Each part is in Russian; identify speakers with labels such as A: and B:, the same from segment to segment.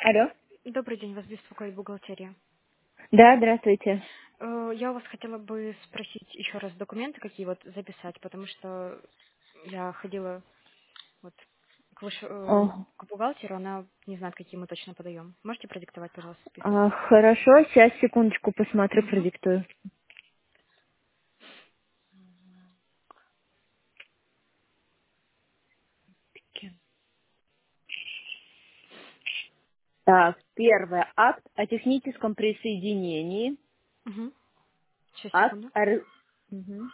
A: Алло.
B: Добрый день, вас беспокоит бухгалтерия.
A: Да, здравствуйте.
B: Я у вас хотела бы спросить еще раз документы, какие вот записать, потому что я ходила вот
A: О,
B: к бухгалтеру, она не знает, какие мы точно подаем. Можете продиктовать, пожалуйста, список?
A: хорошо, сейчас секундочку посмотрю,
B: Угу.
A: продиктую. Так, первый акт о техническом присоединении.
B: Угу. Сейчас,
A: Акт
B: секунду.
A: о... Мгм.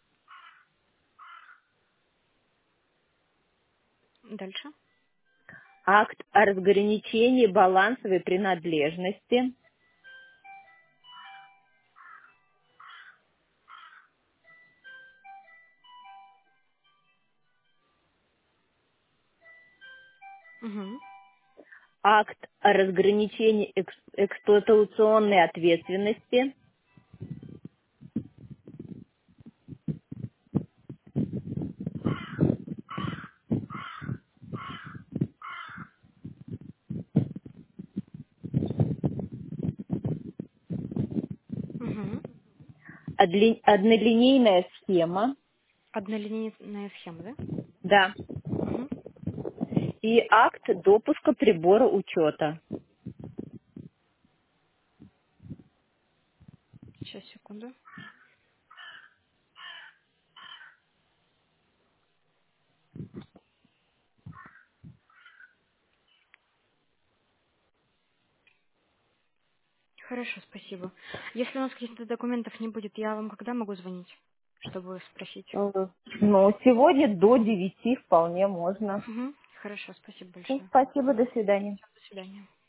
B: Дальше.
A: Акт о разграничении балансовой принадлежности.
B: Угу.
A: Акт о разграничении эксплуатационной ответственности.
B: Угу.
A: Однолинейная схема.
B: Однолинейная схема, да?
A: Да.
B: Угу.
A: И акт допуска прибора учета.
B: Сейчас, секунду. Хорошо, спасибо. Если у нас каких-то документов не будет, я вам когда могу звонить, чтобы спросить?
A: Э, Ну, сегодня до 9 вполне можно.
B: Угу. Хорошо, спасибо
A: Всем
B: большое.
A: спасибо, до свидания.
B: До свидания.